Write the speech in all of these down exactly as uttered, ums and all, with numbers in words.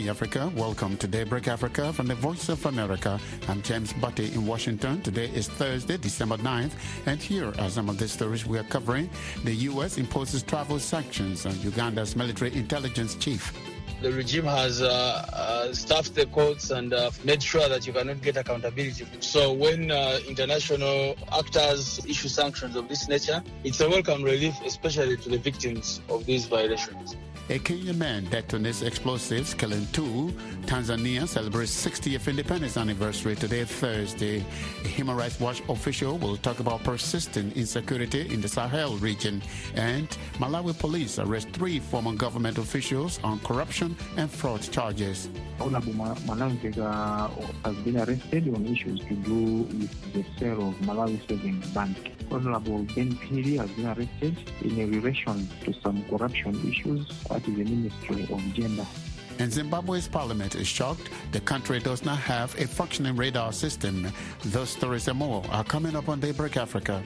evening, Africa. Welcome to Daybreak Africa from the Voice of America. I'm James Butty in Washington. Today is Thursday, December ninth, and here are some of the stories we are covering. The U S imposes travel sanctions on Uganda's military intelligence chief. The regime has uh, uh, staffed the courts and uh, made sure that you cannot get accountability. So when uh, international actors issue sanctions of this nature, it's a welcome relief, especially to the victims of these violations. A Kenyan man detonates explosives, killing two. Tanzania celebrates sixtieth independence anniversary today, Thursday. A Human Rights Watch official will talk about persistent insecurity in the Sahel region. And Malawi police arrest three former government officials on corruption and fraud charges. Honorable Malawi has been arrested on issues to do with the sale of Malawi Savings Bank. Honorable Ben Piri has been arrested in relation to some corruption issues at the Ministry of Gender. And Zimbabwe's parliament is shocked the country does not have a functioning radar system. Those stories and more are coming up on Daybreak Africa.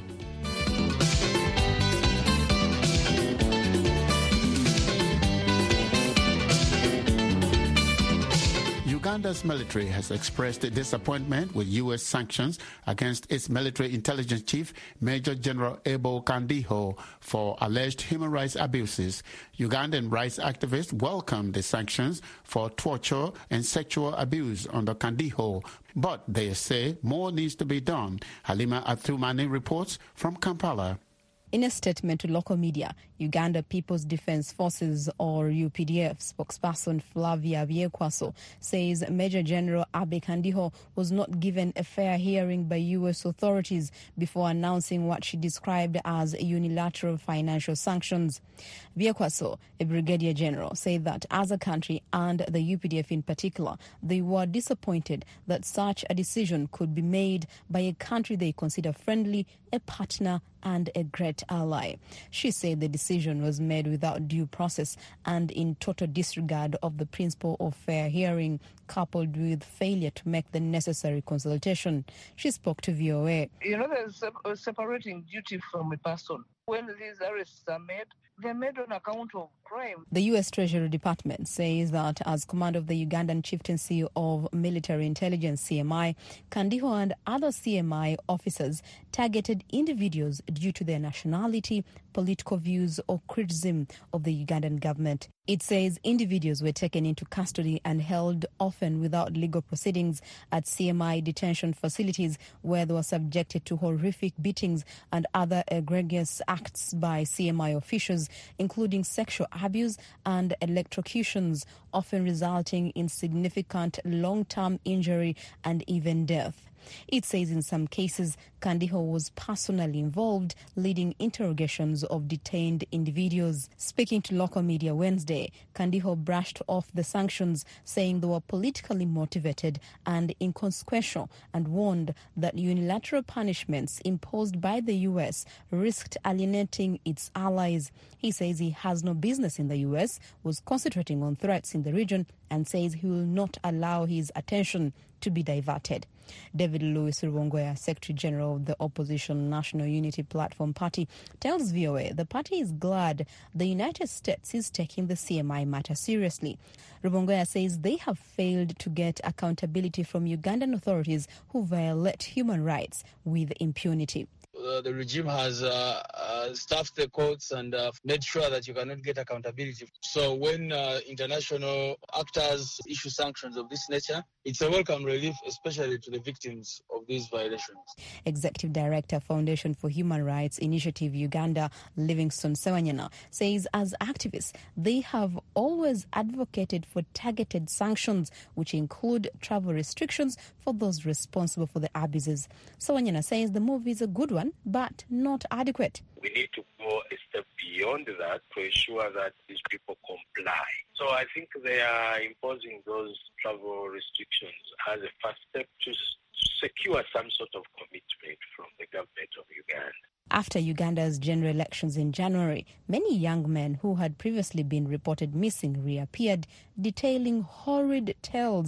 Uganda's military has expressed disappointment with U S sanctions against its military intelligence chief, Major General Abel Kandiho, for alleged human rights abuses. Ugandan rights activists welcomed the sanctions for torture and sexual abuse under Kandiho, but they say more needs to be done. Halima Athumani reports from Kampala. In a statement to local media, Uganda People's Defence Forces, or U P D F, spokesperson Flavia Byekwaso says Major General Abe Kandiho was not given a fair hearing by U S authorities before announcing what she described as unilateral financial sanctions. Byekwaso, a brigadier general, said that as a country and the U P D F in particular, they were disappointed that such a decision could be made by a country they consider friendly, a partner, and a great ally. She said the decision was made without due process and in total disregard of the principle of fair hearing, coupled with failure to make the necessary consultation. She spoke to V O A. You know, there's a separating duty from a person. When these arrests are made, they're made on account of crime. The U S Treasury Department says that as commander of the Ugandan Chieftaincy of Military Intelligence, C M I, Kandiho and other C M I officers targeted individuals due to their nationality, political views or criticism of the Ugandan government. It says individuals were taken into custody and held, often without legal proceedings, at C M I detention facilities where they were subjected to horrific beatings and other egregious acts by C M I officials, including sexual abuse and electrocutions, often resulting in significant long-term injury and even death. It says in some cases, Kandiho was personally involved, leading interrogations of detained individuals. Speaking to local media Wednesday, Kandiho brushed off the sanctions, saying they were politically motivated and inconsequential, and warned that unilateral punishments imposed by the U S risked alienating its allies. He says he has no business in the U S, was concentrating on threats in the region, and says he will not allow his attention to be diverted. David Louis Rubongoya, Secretary General of the opposition National Unity Platform Party, tells V O A the party is glad the United States is taking the C M I matter seriously. Rubongoya says they have failed to get accountability from Ugandan authorities who violate human rights with impunity. Uh, the regime has uh, uh, staffed the courts and uh, made sure that you cannot get accountability. So when uh, international actors issue sanctions of this nature, it's a welcome relief, especially to the victims of these violations. Executive Director, Foundation for Human Rights Initiative Uganda, Livingstone Sewanyana, says as activists, they have always advocated for targeted sanctions, which include travel restrictions for those responsible for the abuses. Sewanyana says the move is a good one, but not adequate. We need to go a step beyond that to ensure that these people comply. So I think they are imposing those travel restrictions as a first step to secure some sort of commitment from the government of Uganda. After Uganda's general elections in January, many young men who had previously been reported missing reappeared, detailing horrid tales of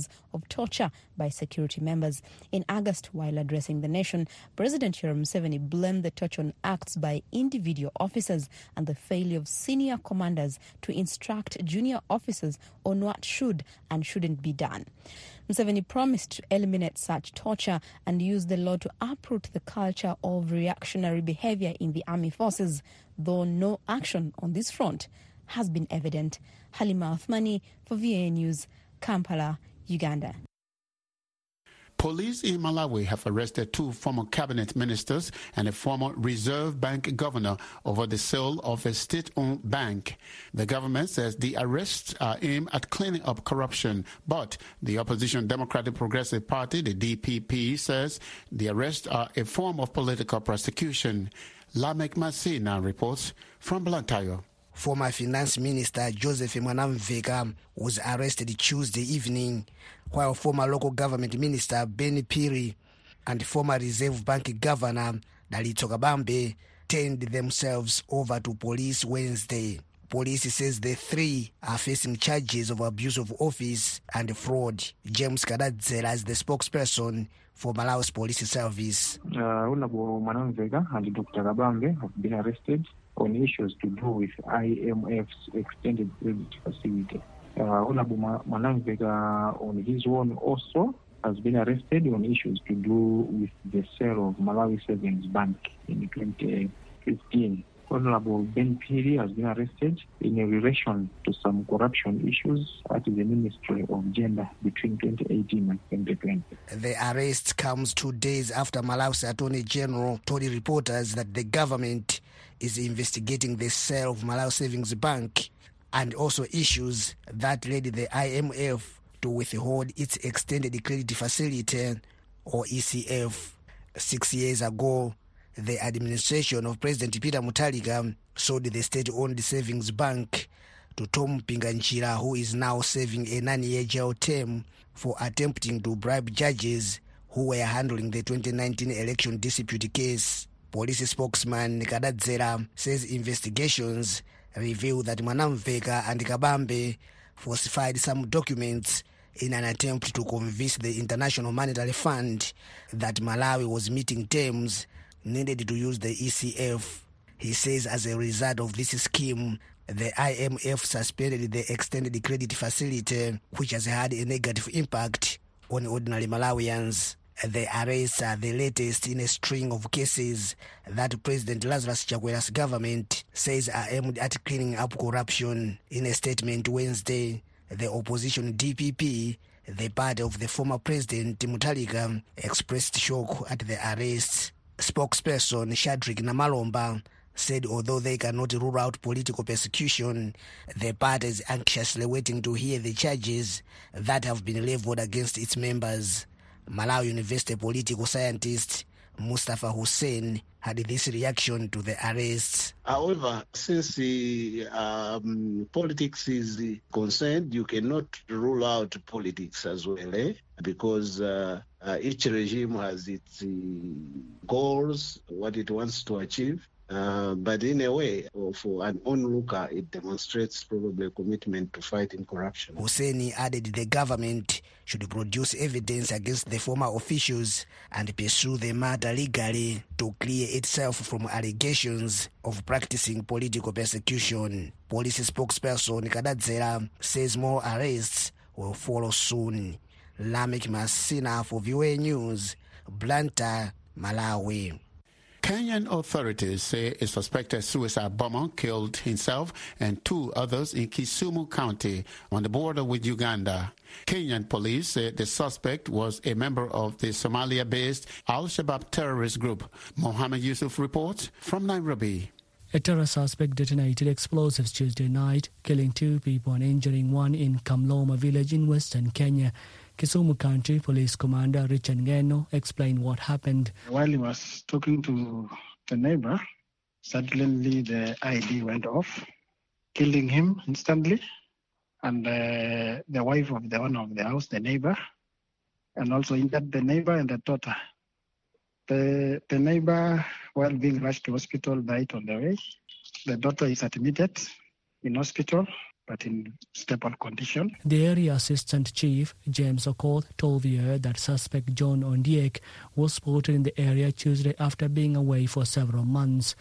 of torture by security members. In August, while addressing the nation, President Yoweri Museveni blamed the torture acts by individual officers and the failure of senior commanders to instruct junior officers on what should and shouldn't be done. Museveni promised to eliminate such torture and use the law to uproot the culture of reactionary behavior in the army forces, though no action on this front has been evident. Halima Othmani for V A News, Kampala, Uganda. Police in Malawi have arrested two former cabinet ministers and a former Reserve Bank governor over the sale of a state-owned bank. The government says the arrests are aimed at cleaning up corruption, but the opposition Democratic Progressive Party, the D P P, says the arrests are a form of political prosecution. Lamek Masina reports from Blantyre. Former Finance Minister Joseph Mwanamveka was arrested Tuesday evening, while former local government minister Benny Piri and former Reserve Bank governor Dalito Kabambe turned themselves over to police Wednesday. Police says the three are facing charges of abuse of office and fraud. James Kadadzela is the spokesperson for Malawi's police service. Uh, Honorable Mwanamveka and Doctor Kabambe have been arrested on issues to do with I M F's extended credit facility. Uh, Honorable Mwanamveka on his own also has been arrested on issues to do with the sale of Malawi Savings Bank in twenty fifteen. Honorable Ben Piri has been arrested in relation to some corruption issues at the Ministry of Gender between twenty eighteen and twenty twenty. The arrest comes two days after Malawi's Attorney General told reporters that the government is investigating the sale of Malawi Savings Bank and also issues that led the I M F to withhold its extended credit facility, or E C F. Six years ago, the administration of President Peter Mutharika sold the state-owned savings bank to Tom Pinganchira, who is now serving a nine-year jail term for attempting to bribe judges who were handling the twenty nineteen election dispute case. Police spokesman Kadadzera says investigations reveal that Mwanamveka and Kabambe falsified some documents in an attempt to convince the International Monetary Fund that Malawi was meeting terms needed to use the E C F. He says as a result of this scheme, the I M F suspended the extended credit facility, which has had a negative impact on ordinary Malawians. The arrests are the latest in a string of cases that President Lazarus Chakwera's government says are aimed at cleaning up corruption. In a statement Wednesday, the opposition D P P, the party of the former President Mutharika, expressed shock at the arrests. Spokesperson Shadrick Namalomba said although they cannot rule out political persecution, the party is anxiously waiting to hear the charges that have been leveled against its members. Malawi University political scientist Mustafa Hussein had this reaction to the arrests. However, since the um, politics is concerned, you cannot rule out politics as well, eh? Because uh, uh, each regime has its uh, goals, what it wants to achieve. Uh, but in a way, for an onlooker, it demonstrates probably a commitment to fighting corruption. Hussein added the government should produce evidence against the former officials and pursue the matter legally to clear itself from allegations of practicing political persecution. Police spokesperson Kadadzera says more arrests will follow soon. Lamek Masina for V O A News, Blantyre, Malawi. Kenyan authorities say a suspected suicide bomber killed himself and two others in Kisumu County on the border with Uganda. Kenyan police said the suspect was a member of the Somalia-based Al-Shabaab terrorist group. Mohammed Yusuf reports from Nairobi. A terror suspect detonated explosives Tuesday night, killing two people and injuring one in Kamloma village in western Kenya. Kisumu County Police Commander Richard Ngeno explained what happened. While he was talking to the neighbor, suddenly the I D went off, killing him instantly, and uh, the wife of the owner of the house, the neighbor, and also injured the neighbor and the daughter. The, the neighbor, while being rushed to hospital, died on the way. The daughter is admitted in hospital. but in stable condition. The area assistant chief, James Okoth, told V O A that suspect John Ondiek was spotted in the area Tuesday after being away for several months.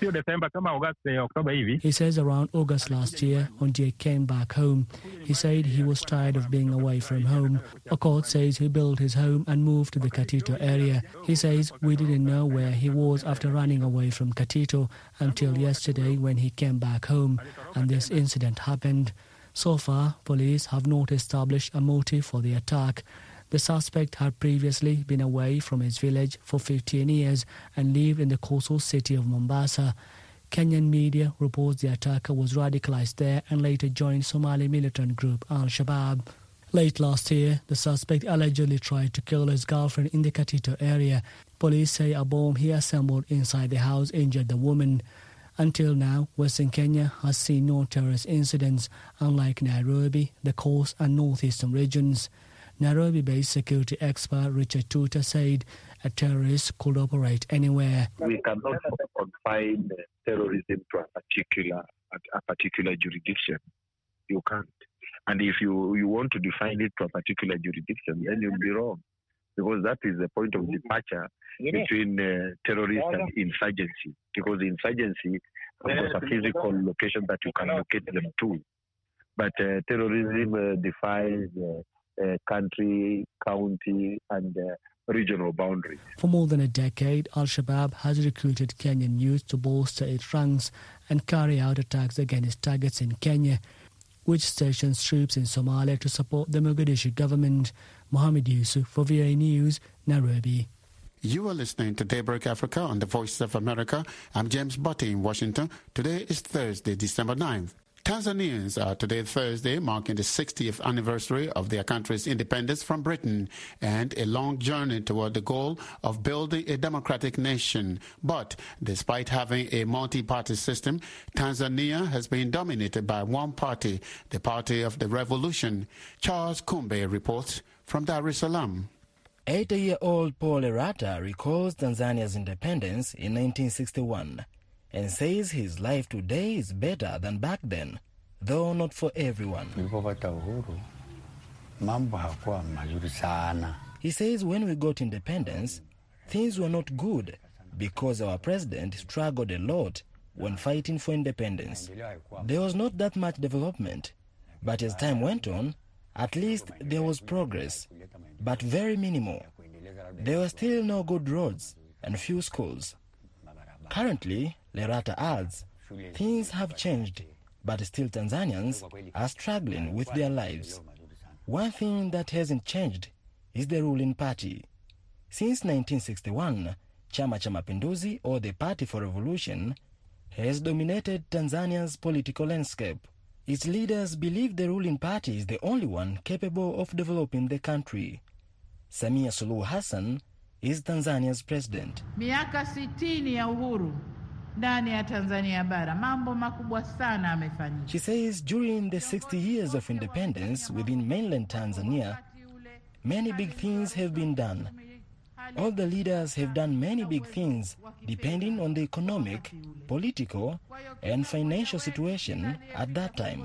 He says around August last year, Ondiek came back home. He said he was tired of being away from home. Okoth says he built his home and moved to the Katito area. He says we didn't know where he was after running away from Katito until yesterday when he came back home and this incident happened. So far, police have not established a motive for the attack. The suspect had previously been away from his village for fifteen years and lived in the coastal city of Mombasa. Kenyan media reports the attacker was radicalized there and later joined Somali militant group Al-Shabaab. Late last year, the suspect allegedly tried to kill his girlfriend in the Katito area. Police say a bomb he assembled inside the house injured the woman. Until now, Western Kenya has seen no terrorist incidents, unlike Nairobi, the coast and northeastern regions. Nairobi-based security expert Richard Tuta said a terrorist could operate anywhere. We cannot confine terrorism to a particular a particular jurisdiction. You can't. And if you, you want to define it to a particular jurisdiction, then you'll be wrong. Because that is the point of departure between uh, terrorist and insurgency. Because insurgency has a physical location that you can locate them to. But uh, terrorism uh, defies uh, uh, country, county, and uh, regional boundaries. For more than a decade, Al-Shabaab has recruited Kenyan youth to bolster its ranks and carry out attacks against targets in Kenya, which stations troops in Somalia to support the Mogadishu government. Mohammed Yusuf for V O A News, Nairobi. You are listening to Daybreak Africa on the Voice of America. I'm James Butty in Washington. Today is Thursday, December ninth. Tanzanians are today Thursday marking the sixtieth anniversary of their country's independence from Britain and a long journey toward the goal of building a democratic nation. But despite having a multi-party system, Tanzania has been dominated by one party, the Party of the Revolution. Charles Kumbe reports from Dar es Salaam. eighty-year-old Paul Erata recalls Tanzania's independence in nineteen sixty-one. And says his life today is better than back then, though not for everyone. He says when we got independence, things were not good because our president struggled a lot when fighting for independence. There was not that much development, but as time went on, at least there was progress, but very minimal. There were still no good roads and few schools. Currently, Lerata adds, things have changed, but still Tanzanians are struggling with their lives. One thing that hasn't changed is the ruling party. Since nineteen sixty-one, Chama cha Mapinduzi, or the Party for Revolution, has dominated Tanzania's political landscape. Its leaders believe the ruling party is the only one capable of developing the country. Samia Suluhu Hassan is Tanzania's president. Miaka sitini ya uhuru ndani ya Tanzania bara, mambo makubwa sana amefanyika. She says during the sixty years of independence within mainland Tanzania, many big things have been done. All the leaders have done many big things depending on the economic, political, and financial situation at that time.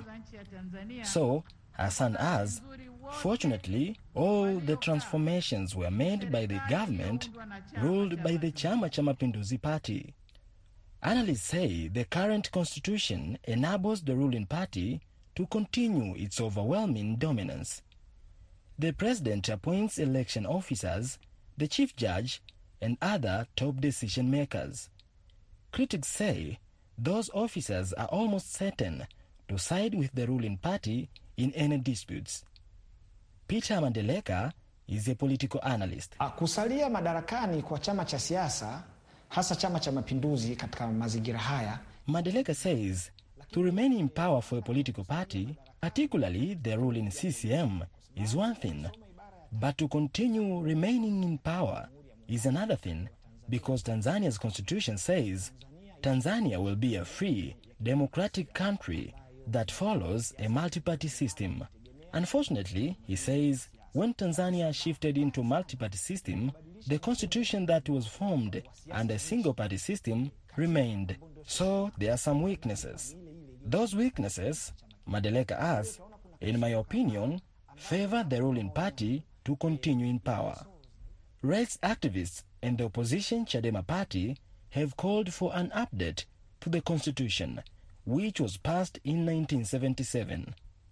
So, Hassan adds, fortunately, all the transformations were made by the government ruled by the Chama cha Mapinduzi party. Analysts say the current constitution enables the ruling party to continue its overwhelming dominance. The president appoints election officers, the chief judge, and other top decision makers. Critics say those officers are almost certain to side with the ruling party in any disputes. Peter Mandeleka is a political analyst. Kusalia madarakani kwa chama cha siasa, hasa Chama cha Mapinduzi katika mazingira haya. Mandeleka says to remain in power for a political party, particularly the ruling C C M, is one thing, but to continue remaining in power is another thing, because Tanzania's constitution says Tanzania will be a free, democratic country that follows a multi-party system. Unfortunately, he says, when Tanzania shifted into a multi-party system, the constitution that was formed under a single-party system remained. So there are some weaknesses. Those weaknesses Madeleka asks, in my opinion, favor the ruling party to continue in power. Rights activists and the opposition Chadema party have called for an update to the constitution, which was passed in nineteen seventy-seven.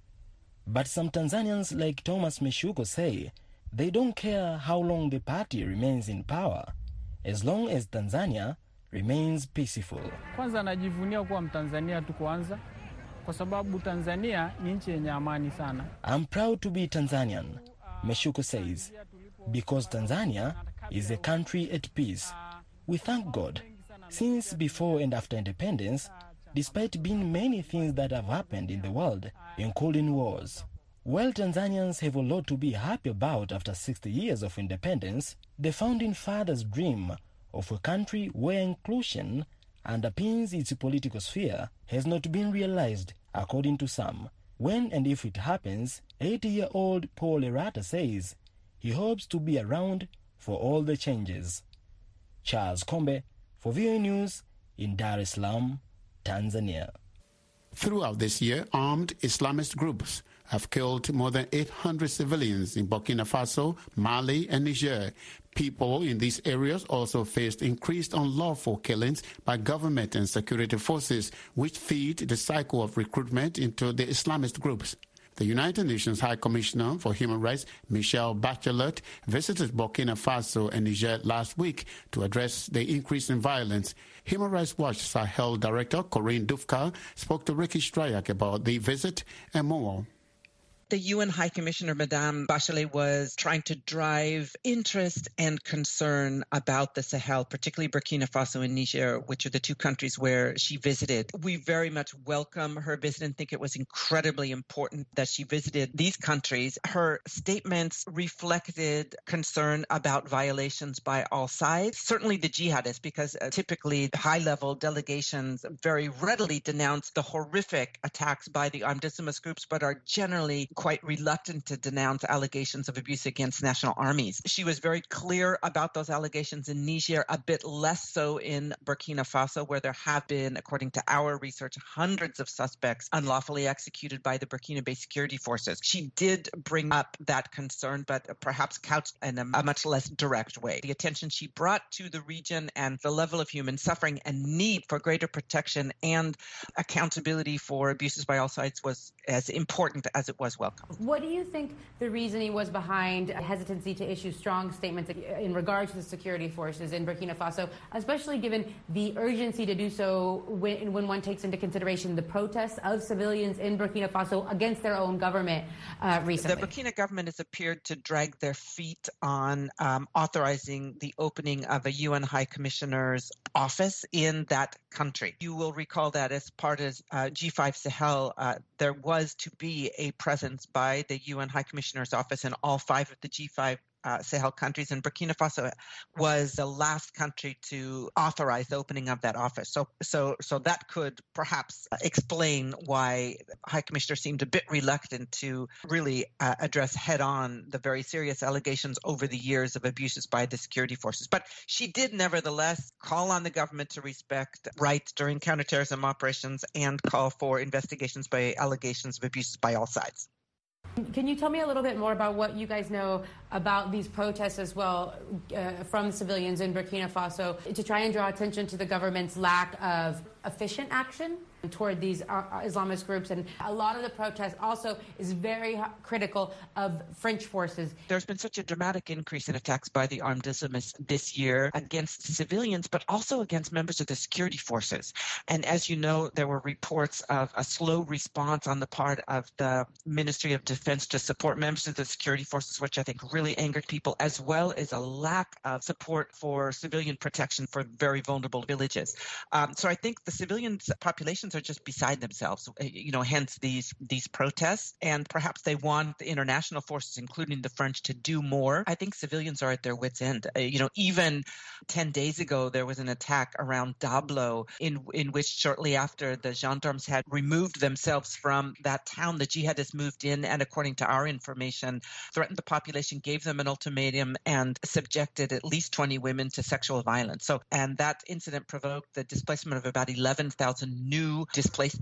But some Tanzanians like Thomas Meshuko say they don't care how long the party remains in power, as long as Tanzania remains peaceful. Kwanza najivunia kuwa Mtanzania tu kwanza, kwa sababu Tanzania ni nchi yenye amani sana. I'm proud to be Tanzanian, Meshuko says, because Tanzania is a country at peace. We thank God. Since before and after independence, despite being many things that have happened in the world, including wars. While Tanzanians have a lot to be happy about after sixty years of independence, the founding fathers' dream of a country where inclusion underpins its political sphere has not been realized, according to some. When and if it happens, eighty-year-old Paul Erata says he hopes to be around for all the changes. Charles Kombe, for V O A News, in Dar es Salaam, Tanzania. Throughout this year, armed Islamist groups have killed more than eight hundred civilians in Burkina Faso, Mali, and Niger. People in these areas also faced increased unlawful killings by government and security forces, which feed the cycle of recruitment into the Islamist groups. The United Nations High Commissioner for Human Rights, Michelle Bachelet, visited Burkina Faso and Niger last week to address the increase in violence. Human Rights Watch Sahel Director Corinne Dufka spoke to Ricky Strayak about the visit and more. The U N High Commissioner, Madame Bachelet, was trying to drive interest and concern about the Sahel, particularly Burkina Faso and Niger, which are the two countries where she visited. We very much welcome her visit and think it was incredibly important that she visited these countries. Her statements reflected concern about violations by all sides, certainly the jihadists, because uh, typically high-level delegations very readily denounce the horrific attacks by the armed Islamist groups, but are generally quite reluctant to denounce allegations of abuse against national armies. She was very clear about those allegations in Niger, a bit less so in Burkina Faso, where there have been, according to our research, hundreds of suspects unlawfully executed by the Burkina-based security forces. She did bring up that concern, but perhaps couched in a, a much less direct way. The attention she brought to the region and the level of human suffering and need for greater protection and accountability for abuses by all sides was as important as it was welcome. What do you think the reasoning was behind hesitancy to issue strong statements in regard to the security forces in Burkina Faso, especially given the urgency to do so when, when one takes into consideration the protests of civilians in Burkina Faso against their own government uh, recently? The Burkina government has appeared to drag their feet on um, authorizing the opening of a U N High Commissioner's office in that country. You will recall that as part of uh, G five Sahel, uh, there was to be a presence by the U N High Commissioner's office in all five of the G five uh, Sahel countries, and Burkina Faso was the last country to authorize the opening of that office. So, so, so that could perhaps explain why High Commissioner seemed a bit reluctant to really uh, address head-on the very serious allegations over the years of abuses by the security forces. But she did nevertheless call on the government to respect rights during counterterrorism operations and call for investigations by allegations of abuses by all sides. Can you tell me a little bit more about what you guys know about these protests as well uh, from civilians in Burkina Faso to try and draw attention to the government's lack of efficient action toward these uh, Islamist groups? And a lot of the protests also is very critical of French forces. There's been such a dramatic increase in attacks by the armed Islamists this year against civilians, but also against members of the security forces. And as you know, there were reports of a slow response on the part of the Ministry of Defense to support members of the security forces, which I think really angered people, as well as a lack of support for civilian protection for very vulnerable villages. Um, so I think the civilian populations are just beside themselves, you know, hence these these protests. And perhaps they want the international forces, including the French, to do more. I think civilians are at their wits' end. Uh, you know, even ten days ago, there was an attack around Dablo in, in which shortly after the gendarmes had removed themselves from that town, the jihadists moved in and, according to our information, threatened the population, gave them an ultimatum, and subjected at least twenty women to sexual violence. So, and that incident provoked the displacement of about eleven thousand new displaced people.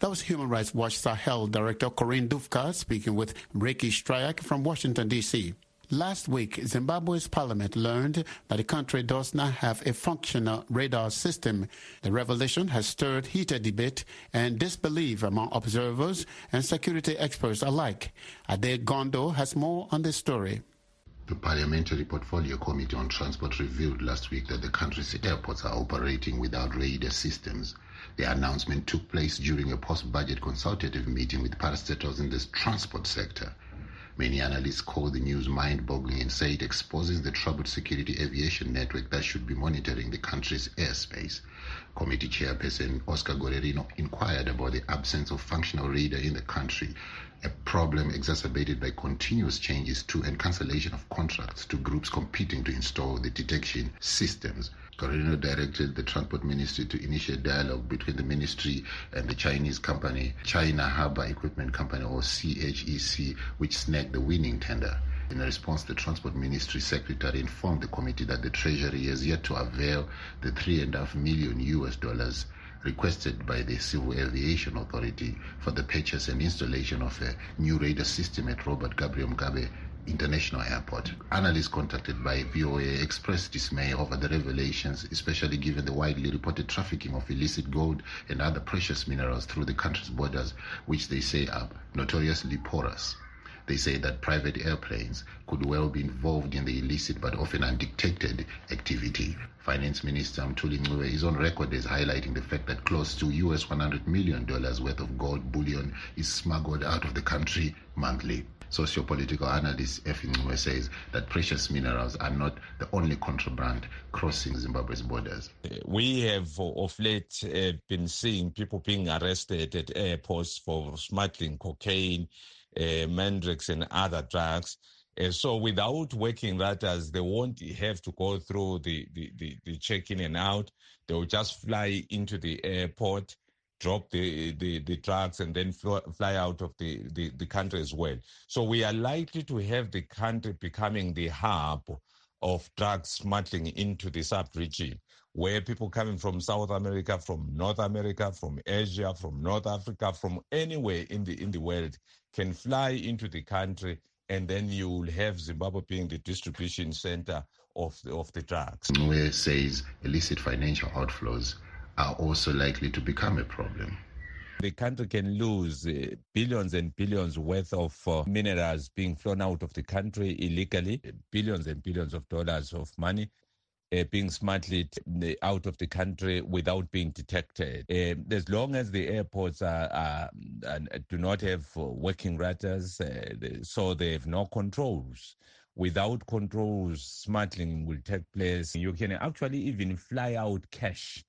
That was Human Rights Watch Sahel Director Corinne Dufka speaking with Ricky Stryak from Washington, D C Last week, Zimbabwe's parliament learned that the country does not have a functional radar system. The revelation has stirred heated debate and disbelief among observers and security experts alike. Ade Gondo has more on this story. The Parliamentary Portfolio Committee on Transport revealed last week that the country's airports are operating without radar systems. The announcement took place during a post-budget consultative meeting with parastatals in the transport sector. Many analysts call the news mind-boggling and say it exposes the troubled security aviation network that should be monitoring the country's airspace. Committee chairperson Oscar Guerrero inquired about the absence of functional radar in the country, a problem exacerbated by continuous changes to and cancellation of contracts to groups competing to install the detection systems. Guerrero directed the Transport Ministry to initiate dialogue between the ministry and the Chinese company China Harbour Equipment Company, or C H E C, which snagged the winning tender. In response, the Transport Ministry Secretary informed the committee that the Treasury has yet to avail the three and a half million U S dollars requested by the Civil Aviation Authority for the purchase and installation of a new radar system at Robert Gabriel Mugabe International Airport. Analysts contacted by V O A expressed dismay over the revelations, especially given the widely reported trafficking of illicit gold and other precious minerals through the country's borders, which they say are notoriously porous. They say that private airplanes could well be involved in the illicit but often undetected activity. Finance Minister Mthuli Ncube is on record as highlighting the fact that close to U S one hundred million dollars worth of gold bullion is smuggled out of the country monthly. Socio-political analyst Effie Ncube says that precious minerals are not the only contraband crossing Zimbabwe's borders. We have of late uh, been seeing people being arrested at airports for smuggling cocaine, uh, mandrakes and other drugs. Uh, so without working radars, they won't have to go through the, the, the, the check-in and out. They will just fly into the airport, drop the, the, the drugs, and then fly, fly out of the, the, the country as well. So we are likely to have the country becoming the hub of drug smuggling into the sub-region, where people coming from South America, from North America, from Asia, from North Africa, from anywhere in the in the world can fly into the country, and then you will have Zimbabwe being the distribution center of the, of the drugs. Ncube says illicit financial outflows are also likely to become a problem. The country can lose uh, billions and billions worth of uh, minerals being flown out of the country illegally, billions and billions of dollars of money uh, being smuggled out of the country without being detected. Uh, as long as the airports are, are, are, do not have uh, working radars, uh, so they have no controls. Without controls, smuggling will take place. You can actually even fly out cash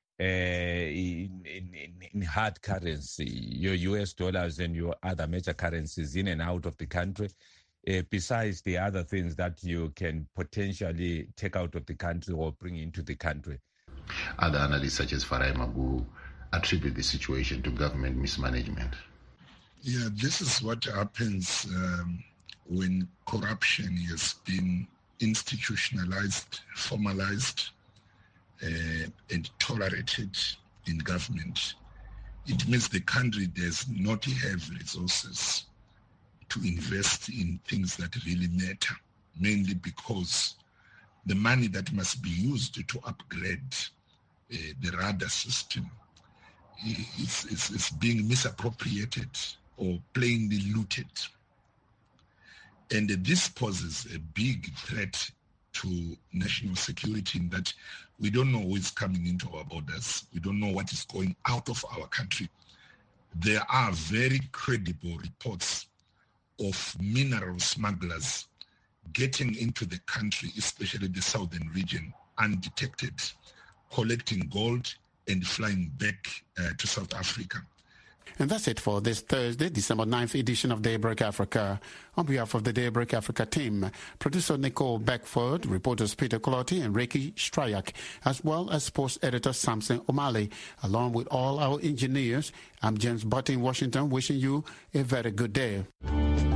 Uh, in, in, in hard currency, your U S dollars and your other major currencies in and out of the country, uh, besides the other things that you can potentially take out of the country or bring into the country. Other analysts such as Farai Magu attribute the situation to government mismanagement. Yeah, this is what happens um, when corruption has been institutionalized, formalized, Uh, and tolerated in government. It means the country does not have resources to invest in things that really matter, mainly because the money that must be used to upgrade uh, the radar system is, is, is being misappropriated or plainly looted. And uh, this poses a big threat to national security in that we don't know who is coming into our borders. We don't know what is going out of our country. There are very credible reports of mineral smugglers getting into the country, especially the southern region, undetected, collecting gold and flying back uh, to South Africa. And that's it for this Thursday, December ninth edition of Daybreak Africa. On behalf of the Daybreak Africa team, producer Nicole Beckford, reporters Peter Clotti and Ricky Stryak, as well as sports editor Samson O'Malley, along with all our engineers, I'm James Butt in Washington, wishing you a very good day.